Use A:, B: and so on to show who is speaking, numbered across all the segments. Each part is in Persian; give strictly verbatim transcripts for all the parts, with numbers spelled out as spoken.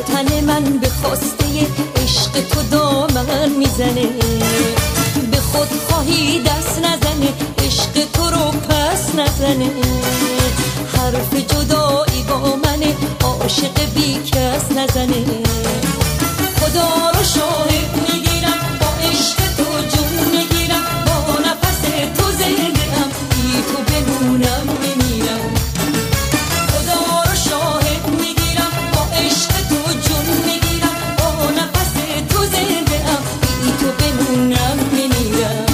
A: تن من به خواسته عشق تو دامن میزنه، به خود خواهی دست نزنه، عشق تو رو پس نزنه. حرف جدایی با منه، عاشق بی کس نزنه. خدا رو شاهد میگیرم، با عشق تو جون میگیرم، با نفس تو زنده ام، بی تو بمونم میمیرم. خدا رو شاهد میگیرم، با عشق تو جون میگیرم، با نفس تو زنده ام، بی تو بمونم میمیرم.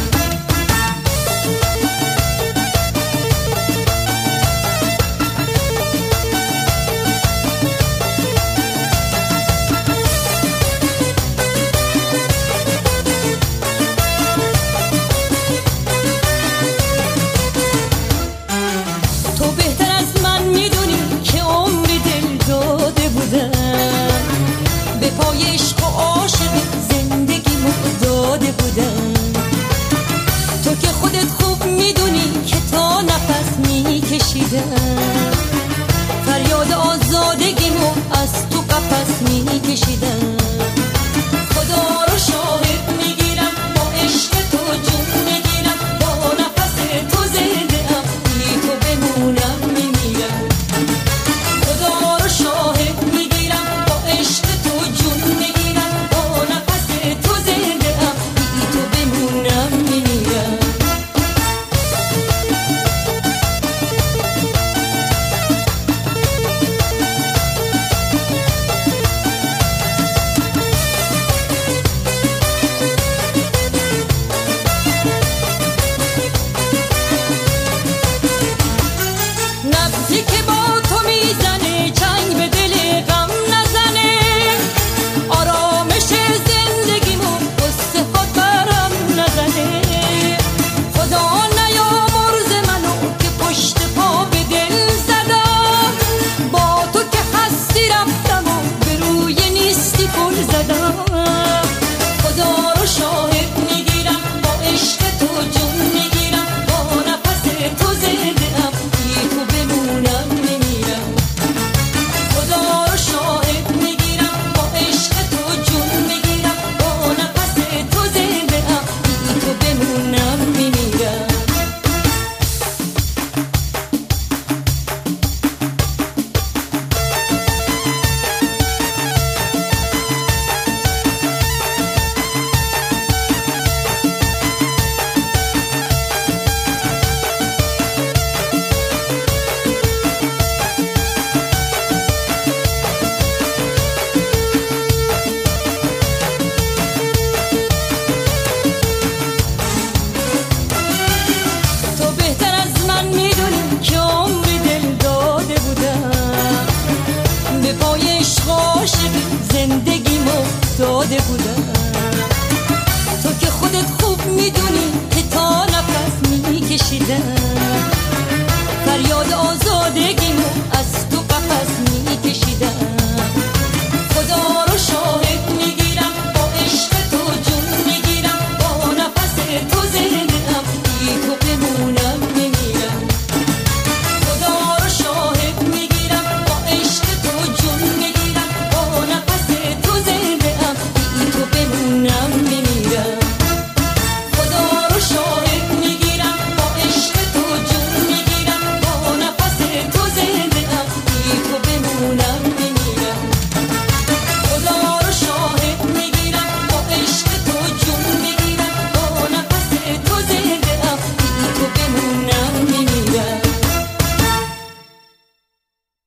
A: به پای عشق و عاشقی زندگیمو داده بودم. تو که خودت خوب میدونی که تا نفس میکشیدم،